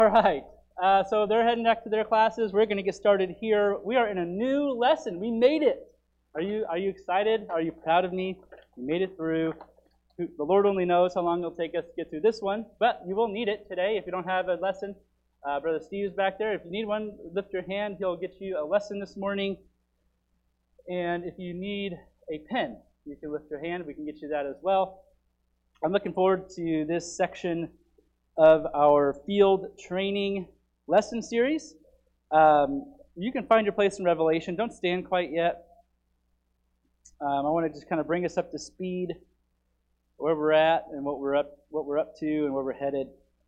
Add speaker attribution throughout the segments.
Speaker 1: All right. So they're heading back to their classes. We're going to get started here. We are in a new lesson. We made it. Are you excited? Are you proud of me? We made it through. The Lord only knows how long it'll take us to get through this one, but you will need it today if you don't have a lesson. Brother Steve's back there. If you need one, lift your hand. He'll get you a lesson this morning. And if you need a pen, you can lift your hand. We can get you that as well. I'm looking forward to this section of our field training lesson series. You can find your place in Revelation. Don't stand quite yet. I want to just kind of bring us up to speed where we're at and what we're up to and where we're headed.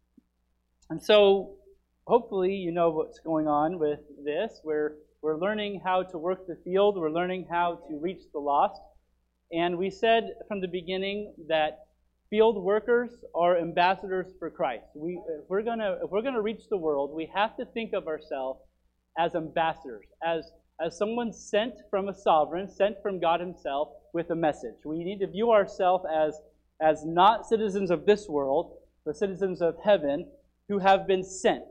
Speaker 1: And so hopefully you know what's going on with this. We're learning how to work the field. We're learning how to reach the lost. And we said from the beginning that field workers are ambassadors for Christ. If we're gonna reach the world, we have to think of ourselves as ambassadors, as someone sent from a sovereign, sent from God Himself with a message. We need to view ourselves as not citizens of this world, but citizens of heaven who have been sent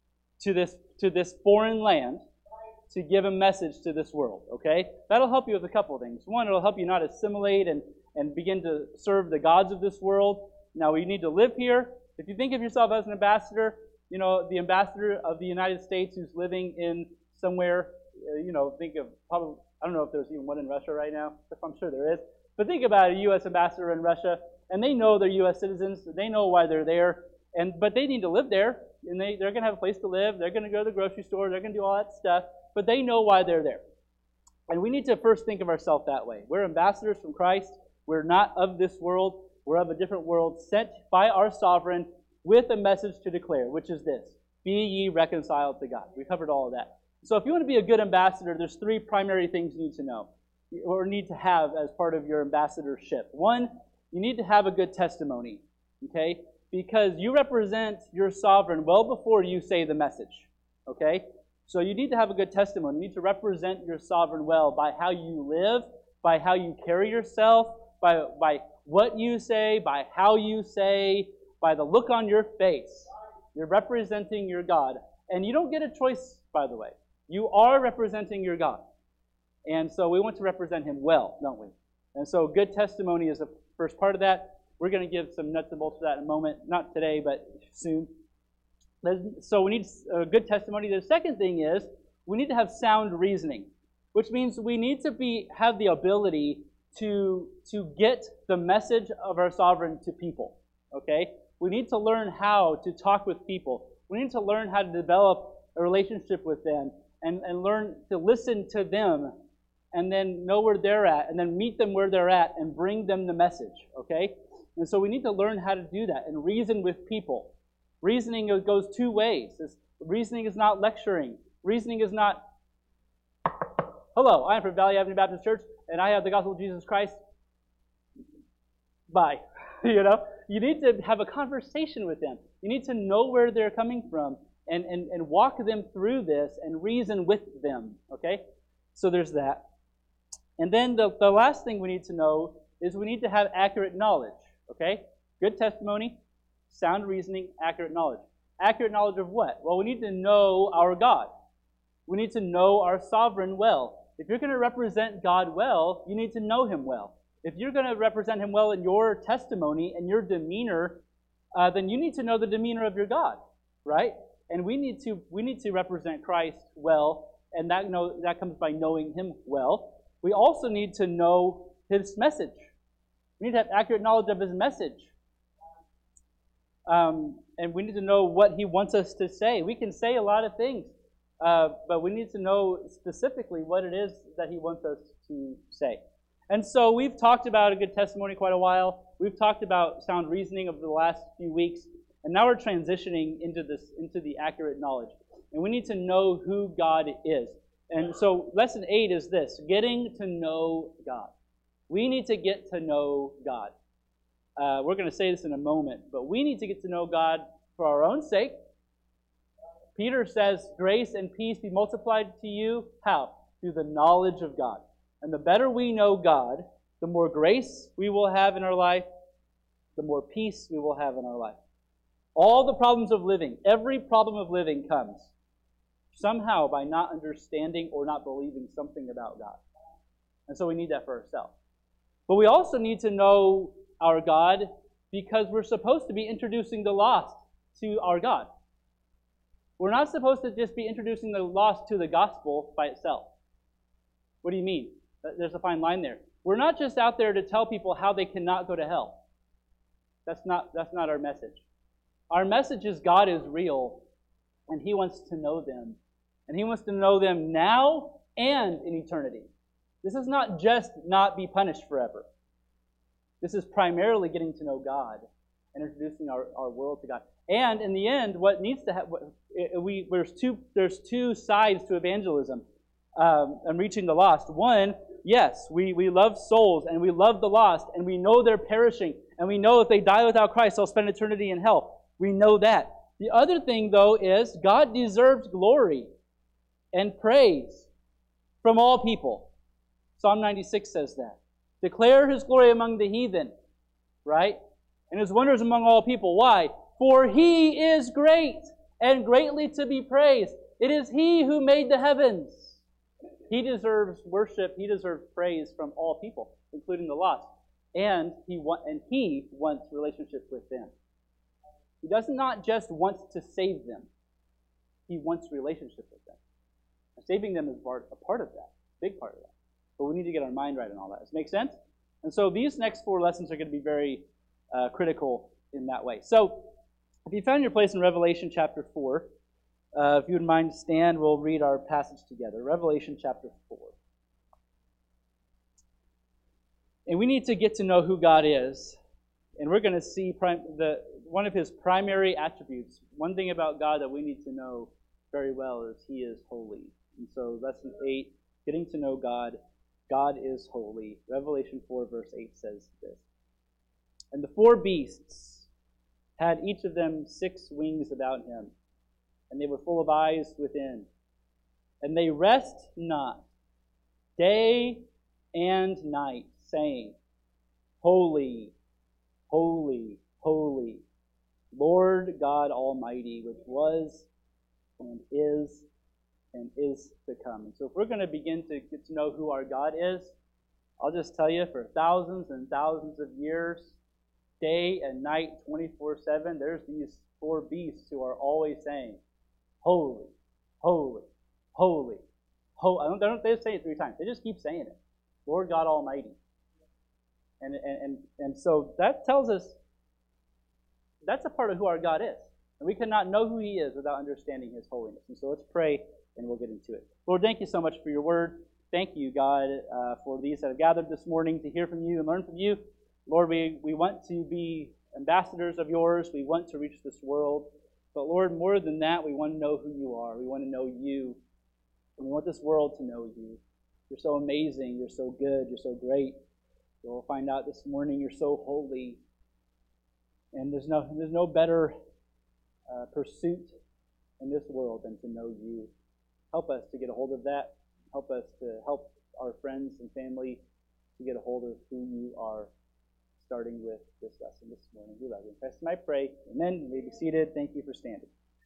Speaker 1: to this foreign land to give a message to this world. Okay, that'll help you with a couple of things. One, it'll help you not assimilate and begin to serve the gods of this world. Now, we need to live here. If you think of yourself as an ambassador, the ambassador of the United States who's living in somewhere, think of probably, I don't know if there's even one in Russia right now. I'm sure there is. But think about a U.S. ambassador in Russia, and they know they're U.S. citizens. They know why they're there, but they need to live there, and they're going to have a place to live. They're going to go to the grocery store. They're going to do all that stuff, but they know why they're there. And we need to first think of ourselves that way. We're ambassadors from Christ. We're not of this world. We're of a different world, sent by our sovereign with a message to declare, which is this: be ye reconciled to God. We covered all of that. So if you want to be a good ambassador, there's three primary things you need to know or need to have as part of your ambassadorship. One, you need to have a good testimony, okay? Because you represent your sovereign well before you say the message, okay? So you need to have a good testimony. You need to represent your sovereign well by how you live, by how you carry yourself, by what you say, by how you say, by the look on your face. You're representing your God. And you don't get a choice, by the way. You are representing your God. And so we want to represent Him well, don't we? And so good testimony is the first part of that. We're going to give some nuts and bolts to that in a moment. Not today, but soon. So we need a good testimony. The second thing is we need to have sound reasoning, which means we need to have the ability to get the message of our sovereign to people, okay? We need to learn how to talk with people. We need to learn how to develop a relationship with them and learn to listen to them and then know where they're at and then meet them where they're at and bring them the message, okay? And so we need to learn how to do that and reason with people. Reasoning goes two ways. Reasoning is not lecturing. Reasoning is not, hello, I am from Valley Avenue Baptist Church, and I have the gospel of Jesus Christ. Bye. You need to have a conversation with them. You need to know where they're coming from and walk them through this and reason with them, okay? So there's that. And then the last thing we need to know is we need to have accurate knowledge, okay? Good testimony, sound reasoning, accurate knowledge. Accurate knowledge of what? Well, we need to know our God. We need to know our sovereign well. If you're going to represent God well, you need to know Him well. If you're going to represent Him well in your testimony and your demeanor, then you need to know the demeanor of your God, right? And we need to represent Christ well, and that comes by knowing Him well. We also need to know His message. We need to have accurate knowledge of His message. And we need to know what He wants us to say. We can say a lot of things, but we need to know specifically what it is that He wants us to say. And so we've talked about a good testimony quite a while. We've talked about sound reasoning over the last few weeks, and now we're transitioning into the accurate knowledge. And we need to know who God is. And so lesson 8 is this: getting to know God. We need to get to know God. We're going to say this in a moment, but we need to get to know God for our own sake. Peter says, grace and peace be multiplied to you. How? Through the knowledge of God. And the better we know God, the more grace we will have in our life, the more peace we will have in our life. All the problems of living, every problem of living comes somehow by not understanding or not believing something about God. And so we need that for ourselves. But we also need to know our God because we're supposed to be introducing the lost to our God. We're not supposed to just be introducing the lost to the gospel by itself. What do you mean? There's a fine line there. We're not just out there to tell people how they cannot go to hell. That's not our message. Our message is God is real, and He wants to know them. And He wants to know them now and in eternity. This is not just not be punished forever. This is primarily getting to know God and introducing our world to God. And in the end, what needs to happen, there's two sides to evangelism and reaching the lost. One, yes, we love souls and we love the lost and we know they're perishing and we know if they die without Christ, they'll spend eternity in hell. We know that. The other thing, though, is God deserves glory and praise from all people. Psalm 96 says that. Declare His glory among the heathen, right? And His wonders among all people. Why? For He is great and greatly to be praised. It is He who made the heavens. He deserves worship. He deserves praise from all people, including the lost. And He wants relationship with them. He does not just want to save them. He wants relationship with them. And saving them is a part of that, big part of that. But we need to get our mind right on all that. Does it make sense? And so these next 4 lessons are going to be very critical in that way. So if you found your place in Revelation chapter 4, if you would mind to stand, we'll read our passage together. Revelation chapter 4. And we need to get to know who God is. And we're going to see one of His primary attributes. One thing about God that we need to know very well is He is holy. And so lesson 8, getting to know God. God is holy. Revelation 4 verse 8 says this. And the 4 beasts had each of them 6 wings about him, and they were full of eyes within. And they rest not, day and night, saying, Holy, holy, holy, Lord God Almighty, which was and is to come. And so if we're going to begin to get to know who our God is, I'll just tell you, for thousands and thousands of years, day and night, 24/7, there's these 4 beasts who are always saying, Holy, holy, holy, holy. They say it 3 times. They just keep saying it. Lord God Almighty. And so that tells us that's a part of who our God is. And we cannot know who He is without understanding His holiness. And so let's pray and we'll get into it. Lord, thank You so much for Your word. Thank You, God, for these that have gathered this morning to hear from You and learn from You. Lord, we want to be ambassadors of Yours. We want to reach this world. But Lord, more than that, we want to know who You are. We want to know You. And we want this world to know You. You're so amazing. You're so good. You're so great. We'll find out this morning You're so holy. And there's no better pursuit in this world than to know You. Help us to get a hold of that. Help us to help our friends and family to get a hold of who You are, starting with this lesson this morning. We love You. In Christ's name I pray. Amen. You may be seated. Thank you for standing.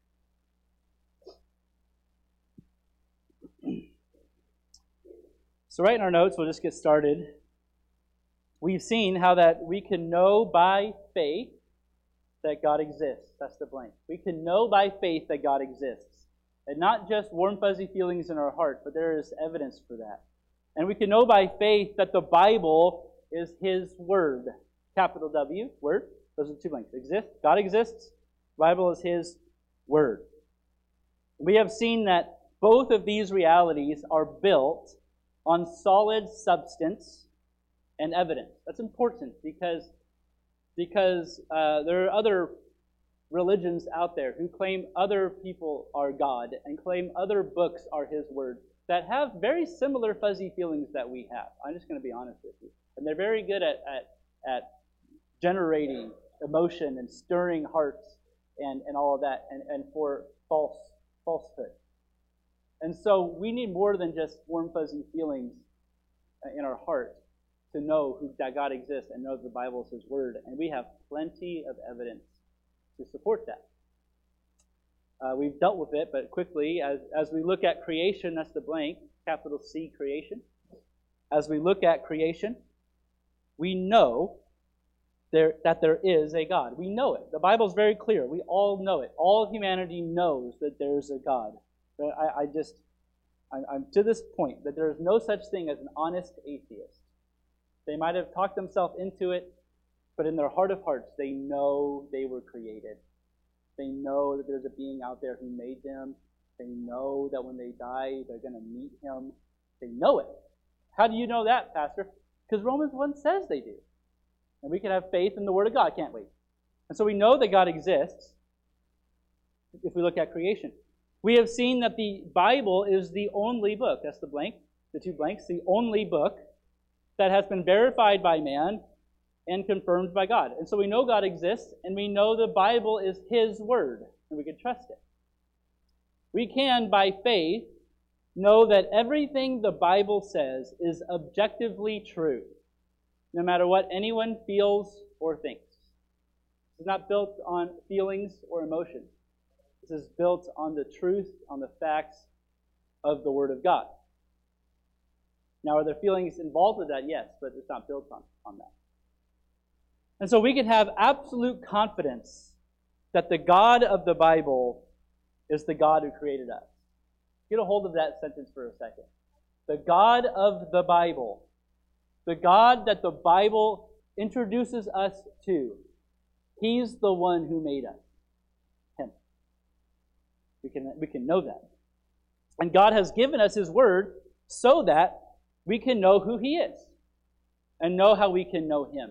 Speaker 1: So right in our notes, we'll just get started. We've seen how that we can know by faith that God exists. That's the blank. We can know by faith that God exists. And not just warm, fuzzy feelings in our heart, but there is evidence for that. And we can know by faith that the Bible is His Word. Capital W, Word. Those are the 2 blanks. Exist. God exists. The Bible is His Word. We have seen that both of these realities are built on solid substance and evidence. That's important because there are other religions out there who claim other people are God and claim other books are His Word that have very similar fuzzy feelings that we have. I'm just going to be honest with you. And they're very good at generating emotion and stirring hearts and all of that and for falsehood. And so we need more than just warm, fuzzy feelings in our heart to know that God exists and know the Bible is His Word. And we have plenty of evidence to support that. We've dealt with it, but quickly, as we look at creation, that's the blank, capital C, creation. As we look at creation, we know that there is a God. We know it. The Bible's very clear. We all know it. All humanity knows that there's a God. I'm to this point that there is no such thing as an honest atheist. They might have talked themselves into it, but in their heart of hearts, they know they were created. They know that there's a being out there who made them. They know that when they die, they're going to meet him. They know it. How do you know that, Pastor? Because Romans 1 says they do. And we can have faith in the Word of God, can't we? And so we know that God exists if we look at creation. We have seen that the Bible is the only book, that's the blank, the two blanks, the only book that has been verified by man and confirmed by God. And so we know God exists, and we know the Bible is His Word, and we can trust it. We can, by faith, know that everything the Bible says is objectively true, no matter what anyone feels or thinks. It's not built on feelings or emotions. This is built on the truth, on the facts of the Word of God. Now, are there feelings involved with that? Yes, but it's not built on that. And so we can have absolute confidence that the God of the Bible is the God who created us. Get a hold of that sentence for a second. The God of the Bible, the God that the Bible introduces us to, He's the one who made us. Him. We can know that. And God has given us His Word so that we can know who He is and know how we can know Him.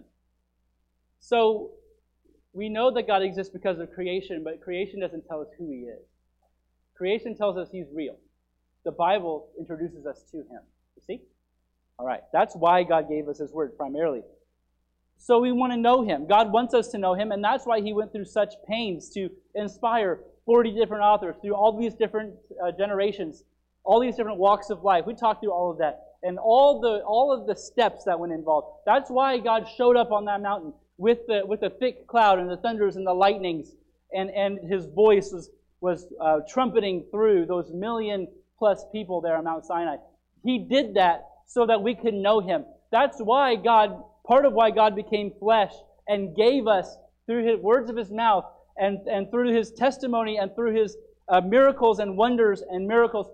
Speaker 1: So we know that God exists because of creation, but creation doesn't tell us who He is. Creation tells us He's real. The Bible introduces us to Him. You see? All right. That's why God gave us His Word primarily. So we want to know Him. God wants us to know Him, and that's why He went through such pains to inspire 40 different authors through all these different generations, all these different walks of life. We talked through all of that, and all of the steps that went involved. That's why God showed up on that mountain with the thick cloud and the thunders and the lightnings, and His voice was trumpeting through those 1 million+ people there on Mount Sinai. He did that so that we could know Him. That's why part of why God became flesh and gave us, through His words of His mouth and through His testimony and through His miracles and wonders and miracles,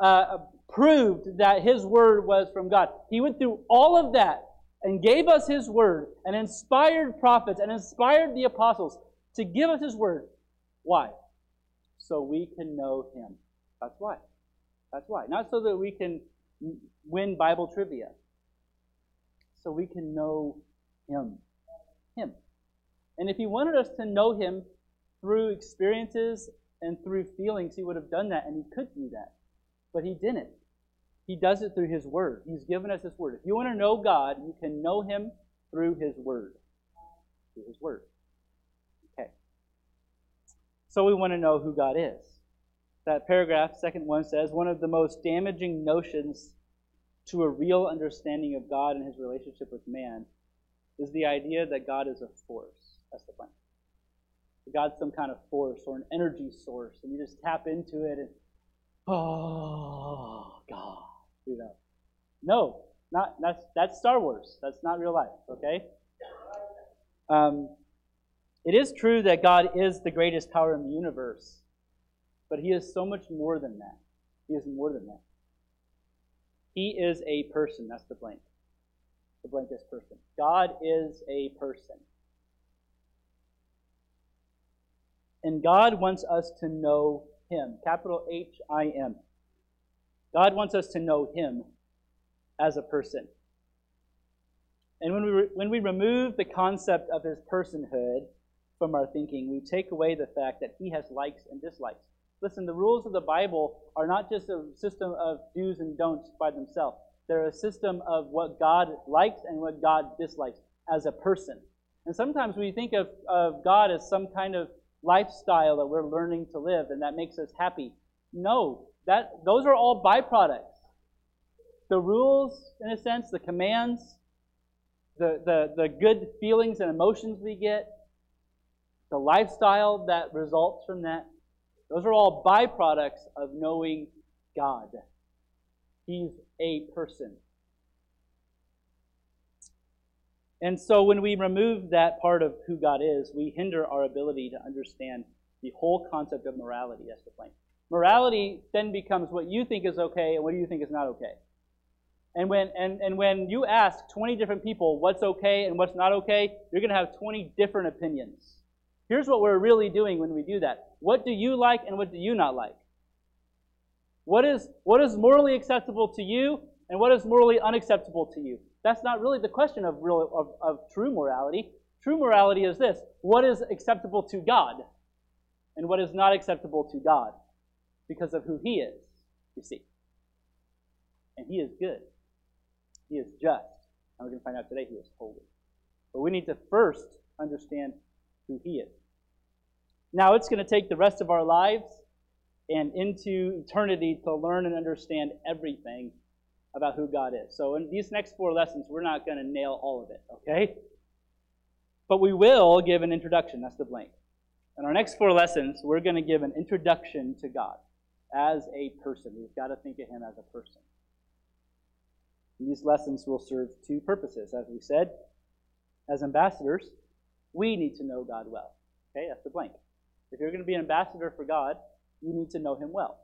Speaker 1: proved that His Word was from God. He went through all of that and gave us His Word and inspired prophets and inspired the apostles to give us His Word. Why? So we can know Him. That's why. That's why. Not so that we can win Bible trivia. So we can know Him. Him. And if He wanted us to know Him through experiences and through feelings, He would have done that, and He could do that. But He didn't. He does it through His Word. He's given us His Word. If you want to know God, you can know Him through His Word. Through His Word. Okay. So we want to know who God is. That paragraph, second one, says, one of the most damaging notions to a real understanding of God and His relationship with man is the idea that God is a force. That's the point. God's some kind of force or an energy source, and you just tap into it and, oh, God. You know. No, that's Star Wars. That's not real life, okay? It is true that God is the greatest power in the universe, but He is so much more than that. He is more than that. He is a person. That's the blank. The blank is person. God is a person. And God wants us to know Him. Capital H-I-M. God wants us to know Him as a person. And when we remove the concept of His personhood from our thinking, we take away the fact that He has likes and dislikes. Listen, the rules of the Bible are not just a system of do's and don'ts by themselves. They're a system of what God likes and what God dislikes as a person. And sometimes we think of God as some kind of lifestyle that we're learning to live and that makes us happy. No, those are all byproducts. The rules, in a sense, the commands, the good feelings and emotions we get, the lifestyle that results from that, those are all byproducts of knowing God. He's a person. And so when we remove that part of who God is, we hinder our ability to understand the whole concept of morality. That's the point. Morality then becomes what you think is okay and what do you think is not okay. And when you ask 20 different people what's okay and what's not okay, you're going to have 20 different opinions. Here's what we're really doing when we do that. What do you like and what do you not like? What is morally acceptable to you and what is morally unacceptable to you? That's not really the question of true morality. True morality is this: what is acceptable to God and what is not acceptable to God because of who He is, you see. And He is good. He is just. And we're going to find out today He is holy. But we need to first understand who He is. Now it's going to take the rest of our lives and into eternity to learn and understand everything about who God is. So in these next 4 lessons, we're not going to nail all of it, okay? But we will give an introduction. That's the blank. In our next 4 lessons, we're going to give an introduction to God as a person. We've got to think of Him as a person. And these lessons will serve 2 purposes, as we said. As ambassadors, we need to know God well. Okay, that's the blank. If you're going to be an ambassador for God, you need to know Him well.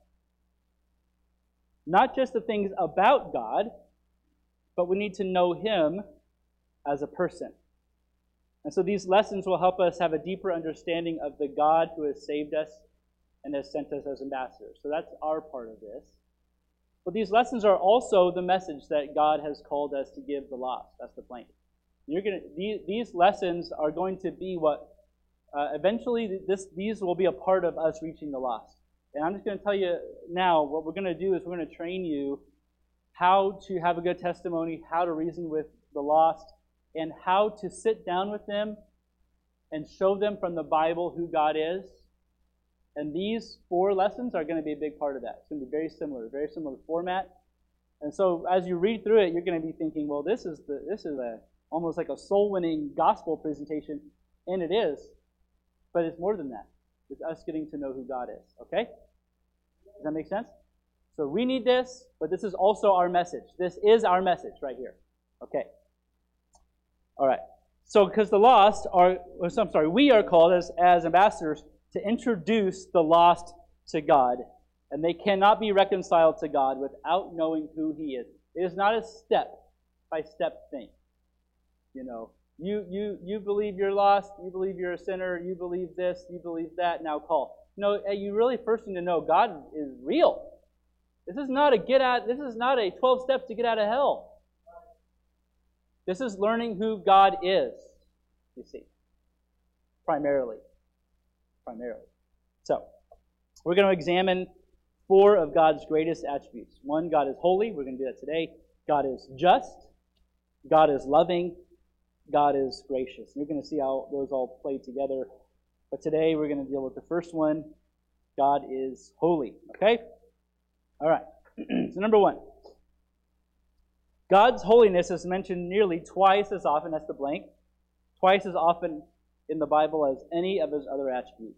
Speaker 1: Not just the things about God, but we need to know Him as a person. And so these lessons will help us have a deeper understanding of the God who has saved us and has sent us as ambassadors. So that's our part of this. But these lessons are also the message that God has called us to give the lost. That's the blank. These lessons are going to be what eventually these will be a part of us reaching the lost. And I'm just going to tell you now, what we're going to do is we're going to train you how to have a good testimony, how to reason with the lost, and how to sit down with them and show them from the Bible who God is. And these 4 lessons are going to be a big part of that. It's going to be very similar format. And so as you read through it, you're going to be thinking, well, this is almost like a soul-winning gospel presentation, and it is. But it's more than that. It's us getting to know who God is. Okay? Does that make sense? So we need this, but this is also our message. This is our message right here. Okay. All right. So because we are called as ambassadors to introduce the lost to God. And they cannot be reconciled to God without knowing who He is. It is not a step-by-step thing. You know, you believe you're lost, you believe you're a sinner, you believe this, you believe that, now call. No, you really first need to know God is real. This is not a 12 steps to get out of hell. This is learning who God is, you see. Primarily. So, we're going to examine 4 of God's greatest attributes. 1, God is holy. We're going to do that today. God is just. God is loving. God is gracious. You're going to see how those all play together. But today we're going to deal with the first one. God is holy. Okay? All right. So number 1. God's holiness is mentioned nearly twice as often, that's the blank, twice as often in the Bible as any of His other attributes.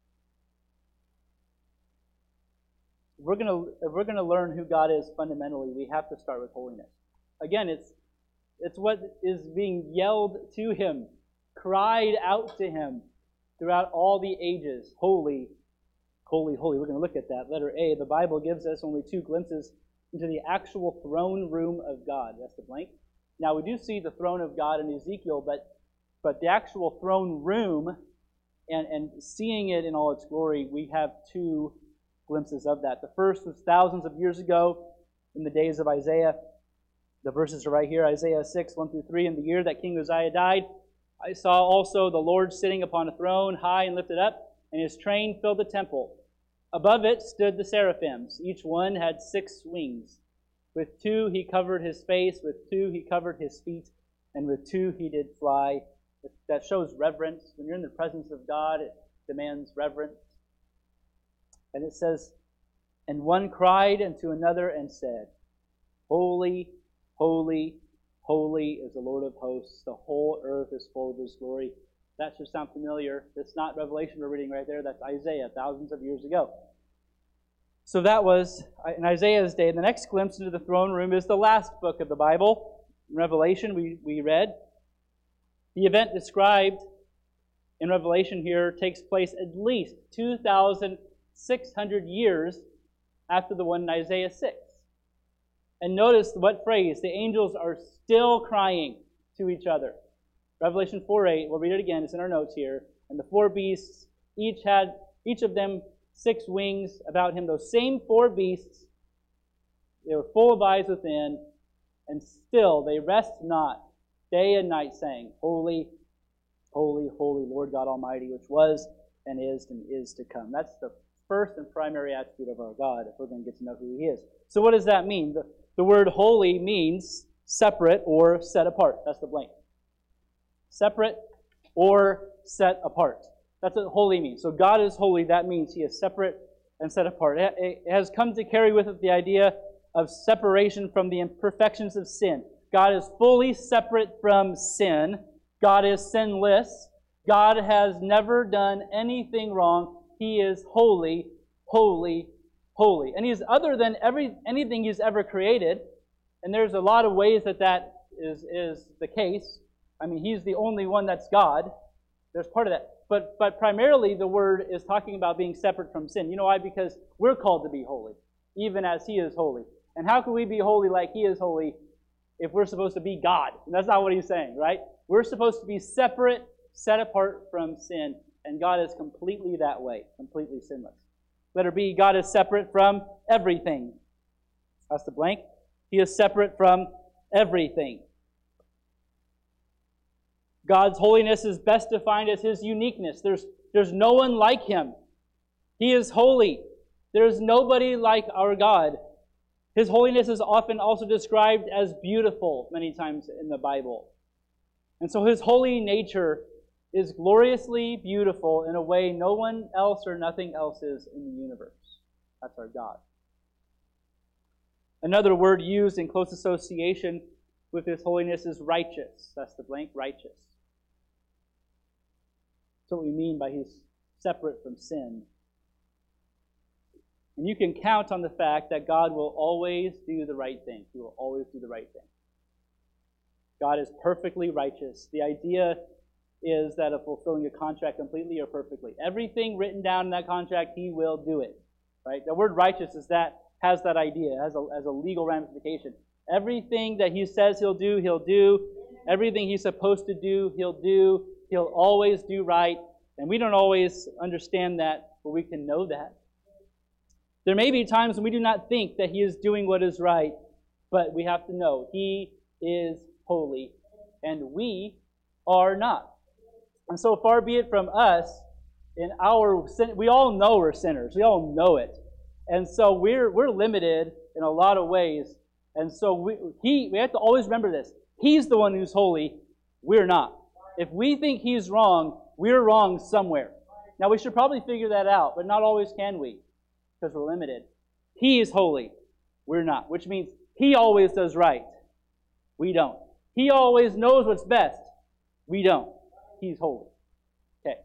Speaker 1: If we're going to learn who God is fundamentally, we have to start with holiness. Again, it's what is being yelled to Him, cried out to Him throughout all the ages. Holy, holy, holy. We're going to look at that. Letter A, the Bible gives us only 2 glimpses into the actual throne room of God. That's the blank. Now, we do see the throne of God in Ezekiel, but the actual throne room and seeing it in all its glory, we have 2 glimpses of that. The first was thousands of years ago in the days of Isaiah. The verses are right here, Isaiah 6, 1 through 3. In the year that King Uzziah died, I saw also the Lord sitting upon a throne, high and lifted up, and His train filled the temple. Above it stood the seraphims. Each one had 6 wings. With 2 He covered His face, with 2 He covered His feet, and with 2 He did fly. That shows reverence. When you're in the presence of God, it demands reverence. And it says, and one cried unto another and said, Holy, holy, holy is the Lord of hosts. The whole earth is full of His glory. That should sound familiar. It's not Revelation we're reading right there. That's Isaiah, thousands of years ago. So that was in Isaiah's day. The next glimpse into the throne room is the last book of the Bible, Revelation, we read. The event described in Revelation here takes place at least 2,600 years after the one in Isaiah 6. And notice what phrase. The angels are still crying to each other. Revelation 4:8, we'll read it again, it's in our notes here. And the four beasts, each of them 6 wings about him. Those same 4 beasts, they were full of eyes within, and still they rest not, day and night, saying, Holy, holy, holy, Lord God Almighty, which was and is to come. That's the first and primary attribute of our God, if we're going to get to know who He is. So what does that mean? The word holy means separate or set apart. That's the blank. Separate or set apart. That's what holy means. So God is holy. That means He is separate and set apart. It has come to carry with it the idea of separation from the imperfections of sin. God is fully separate from sin. God is sinless. God has never done anything wrong. He is holy, holy, holy. And He is other than anything He's ever created. And there's a lot of ways that is the case. I mean, He's the only one that's God. There's part of that. But primarily the word is talking about being separate from sin. You know why? Because we're called to be holy, even as He is holy. And how can we be holy like He is holy if we're supposed to be God? And that's not what He's saying, right? We're supposed to be separate, set apart from sin. And God is completely that way, completely sinless. Letter B, God is separate from everything. That's the blank. He is separate from everything. God's holiness is best defined as His uniqueness. There's no one like Him. He is holy. There is nobody like our God. His holiness is often also described as beautiful many times in the Bible. And so His holy nature is gloriously beautiful in a way no one else or nothing else is in the universe. That's our God. Another word used in close association with His holiness is righteous. That's the blank, righteous. That's what we mean by He's separate from sin. And you can count on the fact that God will always do the right thing. He will always do the right thing. God is perfectly righteous. The idea is that of fulfilling a contract completely or perfectly. Everything written down in that contract, He will do it. Right? The word righteous has that idea, has a legal ramification. Everything that He says He'll do, He'll do. Everything He's supposed to do, He'll do. He'll always do right. And we don't always understand that, but we can know that. There may be times when we do not think that He is doing what is right, but we have to know He is holy, and we are not. And so far be it from us in our sin. We all know we're sinners. We all know it. And so we're limited in a lot of ways. And so we have to always remember this. He's the one who's holy. We're not. If we think He's wrong, we're wrong somewhere. Now, we should probably figure that out, but not always can we, because we're limited. He is holy. We're not, which means He always does right. We don't. He always knows what's best. We don't. He's holy. Okay.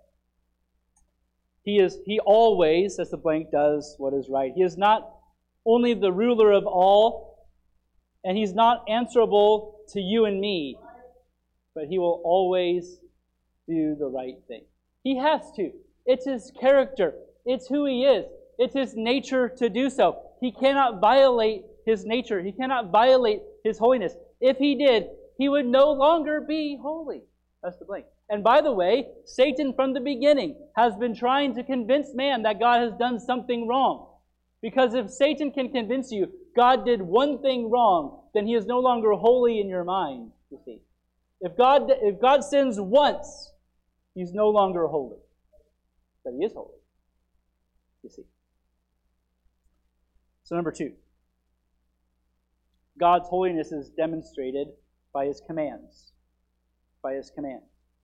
Speaker 1: He always, as the blank, does what is right. He is not only the ruler of all, and He's not answerable to you and me, but He will always do the right thing. He has to. It's His character. It's who He is. It's His nature to do so. He cannot violate His nature. He cannot violate His holiness. If He did, He would no longer be holy. That's the blank. And by the way, Satan from the beginning has been trying to convince man that God has done something wrong. Because if Satan can convince you God did one thing wrong, then He is no longer holy in your mind, you see. If God sins once, He's no longer holy. But He is holy, you see. So number 2. God's holiness is demonstrated by His commands. By His commands.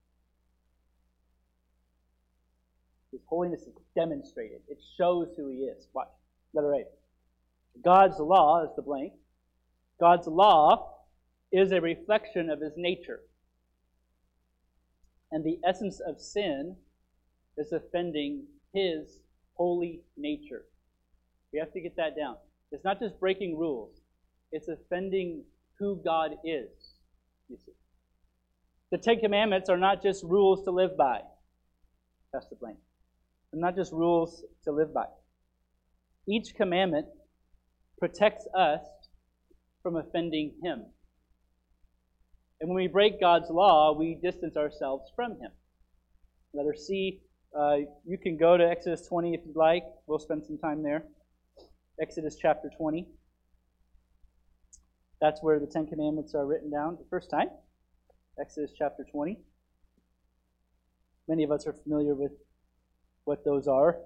Speaker 1: His holiness is demonstrated. It shows who He is. Watch. Letter A. God's law is the blank. God's law is a reflection of His nature. And the essence of sin is offending His holy nature. We have to get that down. It's not just breaking rules. It's offending who God is, you see. The Ten Commandments are not just rules to live by. That's the blame. They're not just rules to live by. Each commandment protects us from offending Him. And when we break God's law, we distance ourselves from Him. Letter C, you can go to Exodus 20 if you'd like. We'll spend some time there. Exodus chapter 20. That's where the Ten Commandments are written down the first time. Exodus chapter 20. Many of us are familiar with what those are.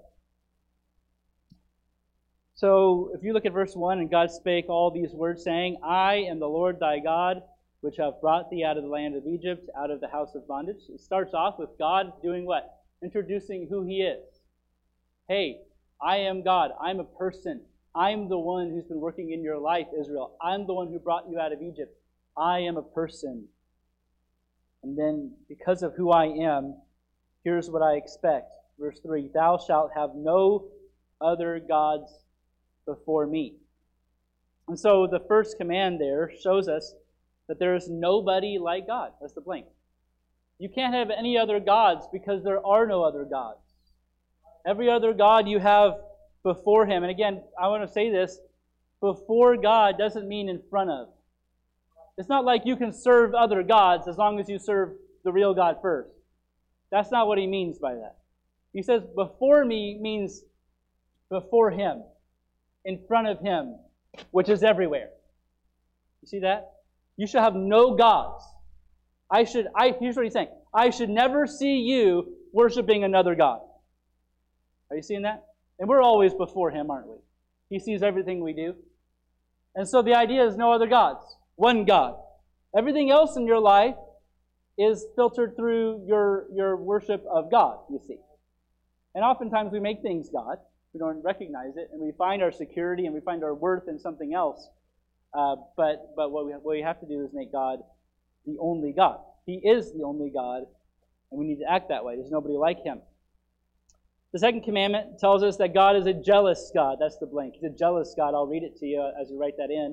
Speaker 1: So if you look at verse 1, and God spake all these words, saying, I am the Lord thy God, which have brought thee out of the land of Egypt, out of the house of bondage. It starts off with God doing what? Introducing who He is. Hey, I am God. I'm a person. I'm the one who's been working in your life, Israel. I'm the one who brought you out of Egypt. I am a person. And then, because of who I am, here's what I expect. Verse 3, thou shalt have no other gods before me. And so the first command there shows us that there is nobody like God. That's the blank. You can't have any other gods because there are no other gods. Every other god you have before Him. And again, I want to say this. Before God doesn't mean in front of. It's not like you can serve other gods as long as you serve the real God first. That's not what He means by that. He says, before me means before Him, in front of Him, which is everywhere. You see that? You shall have no gods. Here's what He's saying. I should never see you worshiping another god. Are you seeing that? And we're always before Him, aren't we? He sees everything we do. And so the idea is no other gods. One God. Everything else in your life is filtered through your worship of God, you see. And oftentimes we make things God. We don't recognize it. And we find our security and we find our worth in something else. But what we have to do is make God the only God. He is the only God, and we need to act that way. There's nobody like Him. The second commandment tells us that God is a jealous God. That's the blank. He's a jealous God. I'll read it to you as you write that in.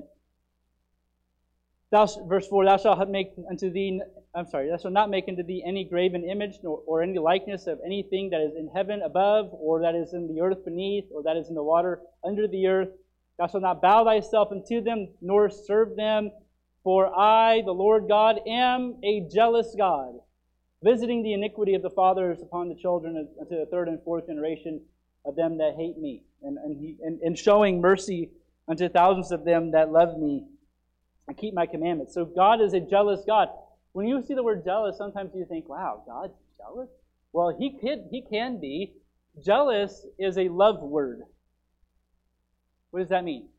Speaker 1: Verse 4, thou shalt not make unto thee any graven image or any likeness of anything that is in heaven above, or that is in the earth beneath, or that is in the water under the earth. Thou shalt not bow thyself unto them, nor serve them. For I, the Lord God, am a jealous God, visiting the iniquity of the fathers upon the children unto the third and fourth generation of them that hate me, and showing mercy unto thousands of them that love me and keep my commandments. So God is a jealous God. When you see the word jealous, sometimes you think, wow, God's jealous? Well, He can be. Jealous is a love word. What does that mean?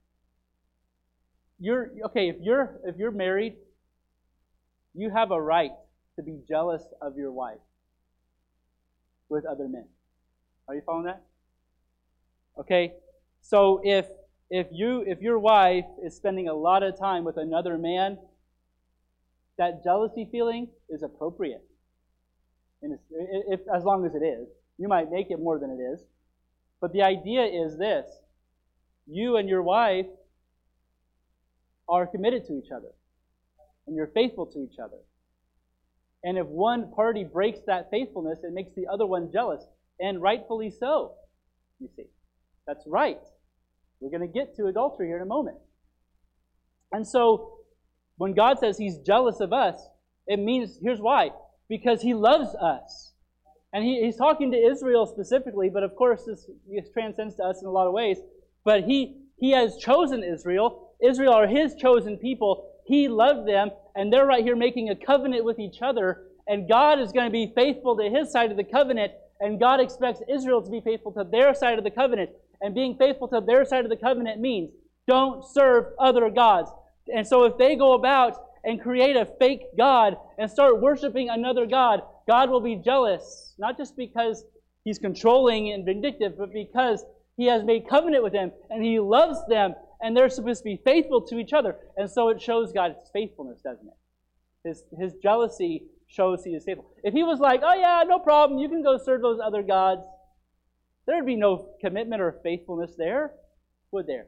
Speaker 1: If you're married, you have a right to be jealous of your wife with other men. Are you following that? Okay, so if your wife is spending a lot of time with another man, that jealousy feeling is appropriate. And as long as it is. You might make it more than it is. But the idea is this. You and your wife are committed to each other. And you're faithful to each other. And if one party breaks that faithfulness, it makes the other one jealous. And rightfully so, you see. That's right. We're going to get to adultery here in a moment. And so, when God says He's jealous of us, it means, here's why. Because He loves us. And He's talking to Israel specifically, but of course this transcends to us in a lot of ways. But He has chosen Israel. Israel are His chosen people. He loved them, and they're right here making a covenant with each other. And God is going to be faithful to His side of the covenant, and God expects Israel to be faithful to their side of the covenant. And being faithful to their side of the covenant means don't serve other gods. And so if they go about and create a fake God and start worshiping another God, God will be jealous. Not just because He's controlling and vindictive, but because He has made covenant with them and He loves them and they're supposed to be faithful to each other. And so it shows God's faithfulness, doesn't it? His jealousy shows he is faithful. If he was like, oh yeah, no problem, you can go serve those other gods, there'd be no commitment or faithfulness there, would there?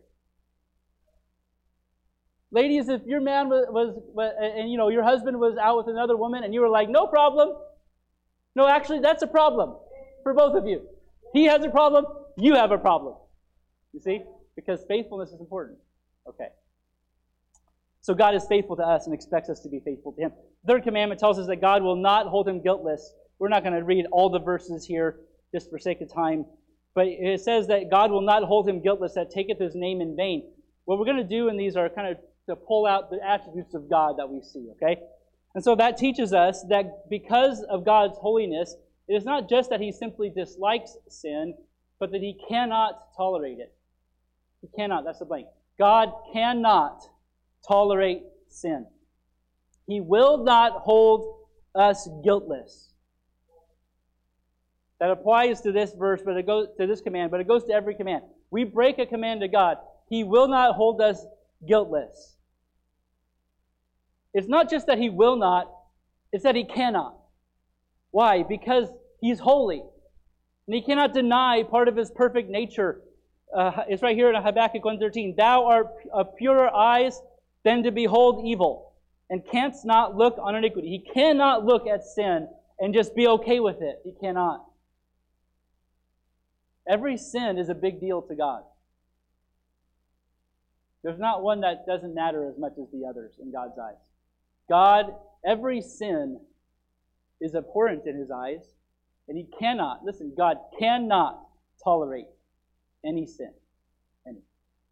Speaker 1: Ladies, if your man and your husband was out with another woman and you were like, no problem. No, actually, that's a problem for both of you. He has a problem, you have a problem. You see? Because faithfulness is important. Okay. So God is faithful to us and expects us to be faithful to Him. The third commandment tells us that God will not hold Him guiltless. We're not going to read all the verses here just for sake of time. But it says that God will not hold Him guiltless that taketh His name in vain. What we're going to do in these are kind of to pull out the attributes of God that we see, okay? And so that teaches us that because of God's holiness, it is not just that He simply dislikes sin, but that He cannot tolerate it. He cannot, that's the blank. God cannot tolerate sin. He will not hold us guiltless. That applies to this verse, but it goes to this command, but it goes to every command. We break a command to God, He will not hold us guiltless. It's not just that He will not, it's that He cannot. Why? Because He's holy. And He cannot deny part of His perfect nature. It's right here in Habakkuk 1:13. Thou art of purer eyes than to behold evil, and canst not look on iniquity. He cannot look at sin and just be okay with it. He cannot. Every sin is a big deal to God. There's not one that doesn't matter as much as the others in God's eyes. God, every sin is abhorrent in His eyes, and He cannot, listen, God cannot tolerate any sin. Any.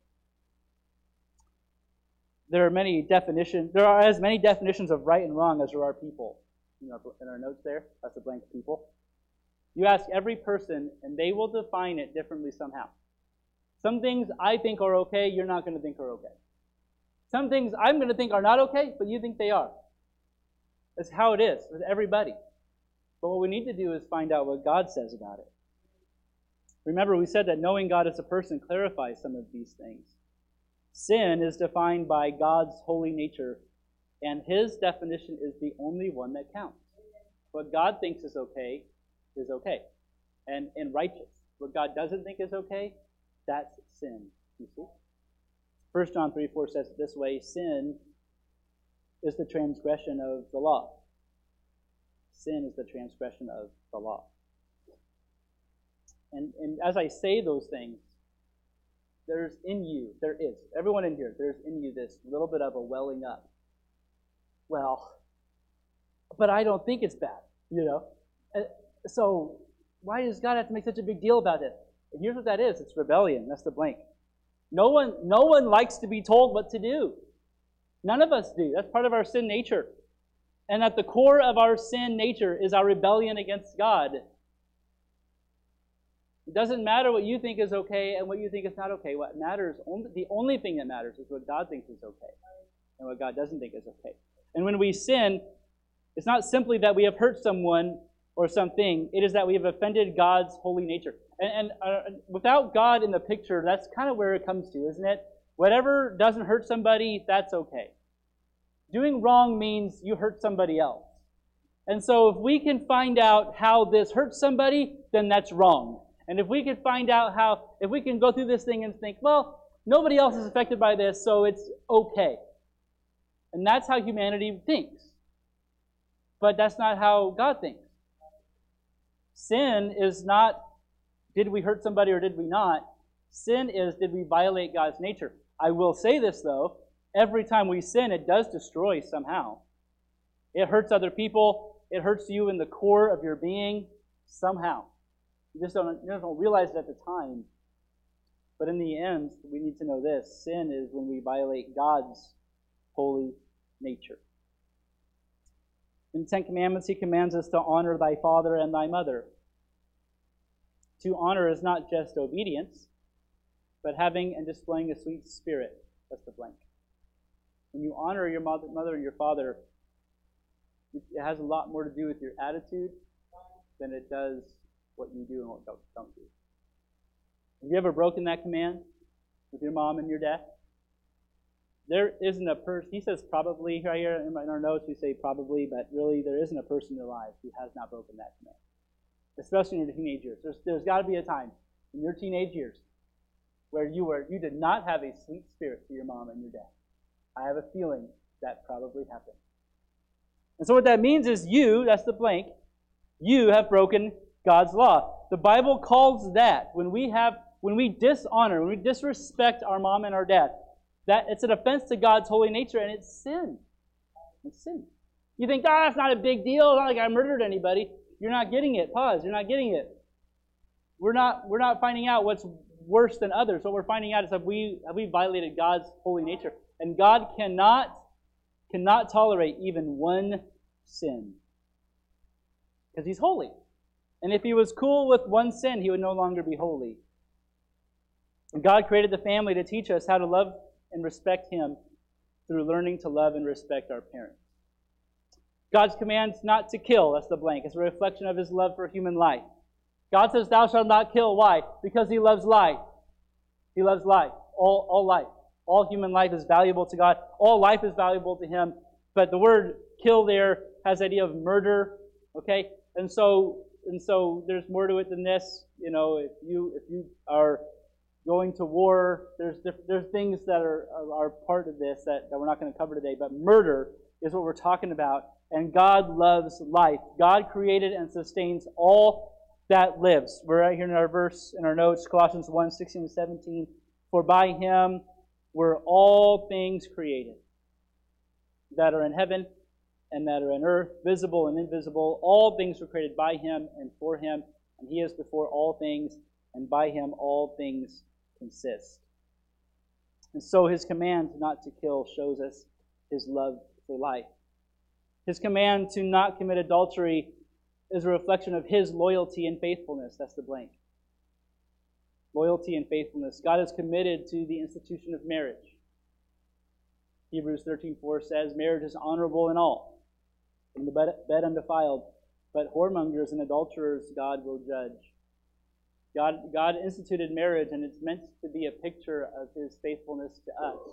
Speaker 1: There are as many definitions of right and wrong as there are people. In our notes there, that's a blank people. You ask every person, and they will define it differently somehow. Some things I think are okay, you're not going to think are okay. Some things I'm going to think are not okay, but you think they are. That's how it is with everybody. But what we need to do is find out what God says about it. Remember, we said that knowing God as a person clarifies some of these things. Sin is defined by God's holy nature, and His definition is the only one that counts. What God thinks is okay, and righteous. What God doesn't think is okay, that's sin. You see? 1 John 3:4 says it this way, sin is the transgression of the law. Sin is the transgression of the law. And as I say those things, there is, everyone in here, there's in you this little bit of a welling up. Well, but I don't think it's bad, So why does God have to make such a big deal about it? And here's what that is. It's rebellion. That's the blank. No one likes to be told what to do. None of us do. That's part of our sin nature. And at the core of our sin nature is our rebellion against God. It doesn't matter what you think is okay and what you think is not okay. What matters, the only thing that matters is what God thinks is okay and what God doesn't think is okay. And when we sin, it's not simply that we have hurt someone or something. It is that we have offended God's holy nature. And without God in the picture, that's kind of where it comes to, isn't it? Whatever doesn't hurt somebody, that's okay. Doing wrong means you hurt somebody else. And so if we can find out how this hurts somebody, then that's wrong. And if we can find out if we can go through this thing and think, well, nobody else is affected by this, so it's okay. And that's how humanity thinks. But that's not how God thinks. Sin is not, did we hurt somebody or did we not? Sin is, did we violate God's nature? I will say this, though. Every time we sin, it does destroy somehow. It hurts other people. It hurts you in the core of your being somehow. You just don't realize it at the time. But in the end, we need to know this. Sin is when we violate God's holy nature. In the Ten Commandments, He commands us to honor thy father and thy mother. To honor is not just obedience, but having and displaying a sweet spirit. That's the blank. When you honor your mother and your father, it has a lot more to do with your attitude than it does what you do and what don't do. Have you ever broken that command with your mom and your dad? there isn't a person, he says probably right here in our notes, we say probably, but really there isn't a person in your life who has not broken that command. Especially in your teenage years. There's got to be a time in your teenage years where you did not have a sweet spirit to your mom and your dad. I have a feeling that probably happened. And so what that means is that's the blank, you have broken God's law. The Bible calls that when we dishonor, when we disrespect our mom and our dad, that it's an offense to God's holy nature, and it's sin. It's sin. You think, that's not a big deal. It's not like I murdered anybody. You're not getting it. Pause. You're not getting it. We're not finding out what's worse than others. What we're finding out is have we violated God's holy nature. And God cannot tolerate even one sin. Because He's holy. And if He was cool with one sin, He would no longer be holy. And God created the family to teach us how to love and respect Him through learning to love and respect our parents. God's command not to kill, that's the blank. It's a reflection of His love for human life. God says, thou shalt not kill. Why? Because He loves life. He loves life. All life. All human life is valuable to God. All life is valuable to Him. But the word kill there has the idea of murder. Okay? And so there's more to it than this. You know, if you are going to war, there's things that are part of this that we're not going to cover today. But murder is what we're talking about. And God loves life. God created and sustains all that lives. We're right here in our verse, in our notes, Colossians 1, 16 and 17. For by Him were all things created, that are in heaven and that are in earth, visible and invisible. All things were created by Him and for Him, and He is before all things, and by Him all things consist. And so His command not to kill shows us His love for life. His command to not commit adultery is a reflection of His loyalty and faithfulness. That's the blank. Loyalty and faithfulness. God is committed to the institution of marriage. Hebrews 13:4 says, marriage is honorable in all, from the bed undefiled, but whoremongers and adulterers God will judge. God instituted marriage, and it's meant to be a picture of His faithfulness to us,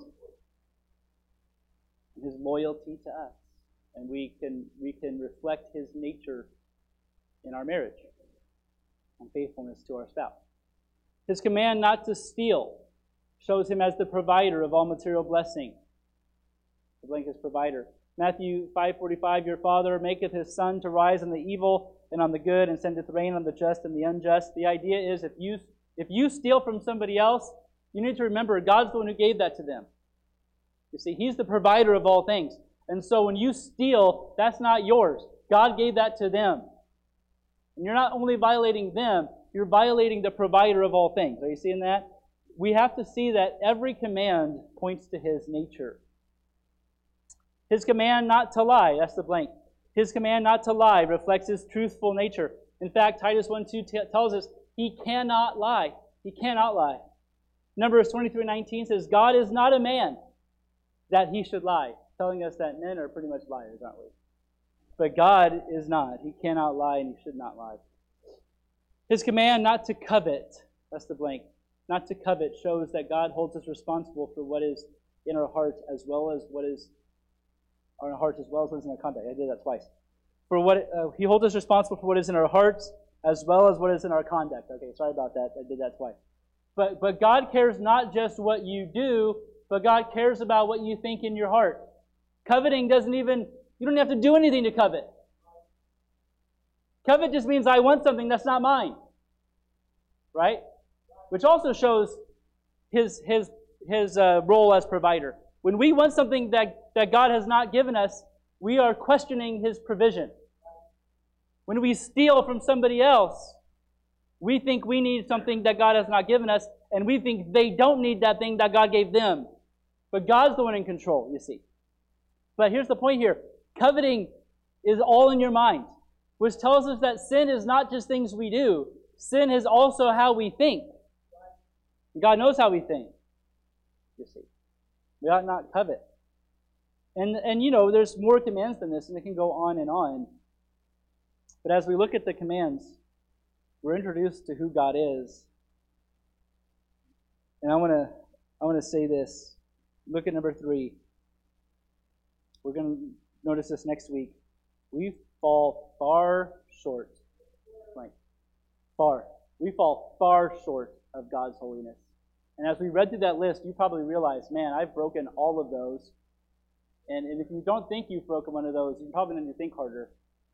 Speaker 1: and His loyalty to us. And we can reflect His nature in our marriage and faithfulness to our spouse. His command not to steal shows Him as the provider of all material blessing. The blank is provider. Matthew 5:45, your Father maketh His sun to rise on the evil and on the good, and sendeth rain on the just and the unjust. The idea is if you steal from somebody else, you need to remember God's the one who gave that to them. You see, He's the provider of all things. And so when you steal, that's not yours. God gave that to them. And you're not only violating them, you're violating the provider of all things. Are you seeing that? We have to see that every command points to His nature. His command not to lie, that's the blank. His command not to lie reflects His truthful nature. In fact, Titus 1:2 tells us He cannot lie. He cannot lie. Numbers 23:19 says, God is not a man that He should lie. Telling us that men are pretty much liars, aren't we? But God is not. He cannot lie, and He should not lie. His command not to covet, that's the blank, not to covet shows that God holds us responsible for what is in our hearts as well as what is in our hearts as well as what is in our conduct. I did that twice. He holds us responsible for what is in our hearts as well as what is in our conduct. Okay, sorry about that. I did that twice. But God cares not just what you do, but God cares about what you think in your heart. Coveting you don't have to do anything to covet. Covet just means I want something that's not mine. Right? Which also shows his role as provider. When we want something that God has not given us, we are questioning His provision. When we steal from somebody else, we think we need something that God has not given us, and we think they don't need that thing that God gave them. But God's the one in control, you see. But here's the point here. Coveting is all in your mind, which tells us that sin is not just things we do. Sin is also how we think. God knows how we think, you see. We ought not covet. And there's more commands than this, and it can go on and on. But as we look at the commands, we're introduced to who God is. And I want to say this. Look at number 3. We're going to notice this next week. We fall far short. Like, far. We fall far short of God's holiness. And as we read through that list, you probably realize, man, I've broken all of those. And if you don't think you've broken one of those, you probably need to think harder.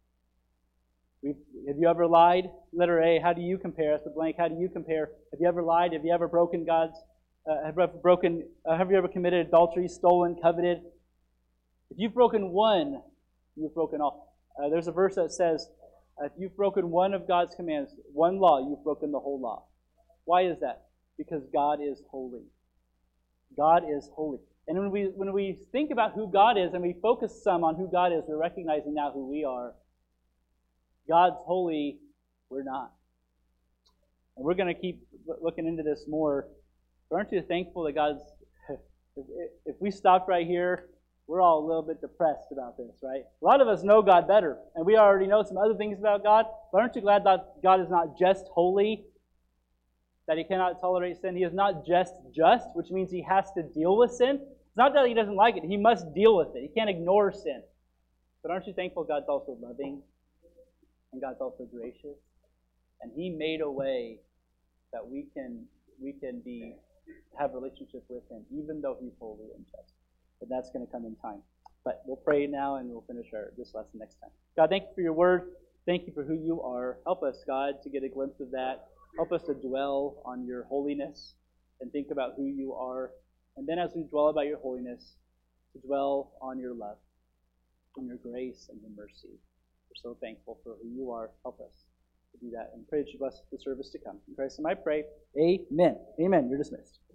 Speaker 1: Have you ever lied? Letter A, how do you compare? That's the blank. How do you compare? Have you ever lied? Have you ever broken God's? Have you ever committed adultery, stolen, coveted? If you've broken one, you've broken all. There's a verse that says, if you've broken one of God's commands, one law, you've broken the whole law. Why is that? Because God is holy. God is holy. And when we think about who God is and we focus some on who God is, we're recognizing now who we are. God's holy, we're not. And we're going to keep looking into this more. But aren't you thankful that God's... If we stopped right here, we're all a little bit depressed about this, right? A lot of us know God better, and we already know some other things about God. But aren't you glad that God is not just holy, that He cannot tolerate sin? He is not just, which means He has to deal with sin. It's not that He doesn't like it. He must deal with it. He can't ignore sin. But aren't you thankful God's also loving? And God's also gracious. And He made a way that we can have a relationship with Him, even though He's holy and just. And that's going to come in time. But we'll pray now and we'll finish this lesson next time. God, thank you for your word. Thank you for who you are. Help us, God, to get a glimpse of that. Help us to dwell on your holiness and think about who you are. And then as we dwell about your holiness, to dwell on your love, on your grace and your mercy. We're so thankful for who you are. Help us to do that. And pray that you bless the service to come. In Christ's name I pray. Amen. Amen. You're dismissed.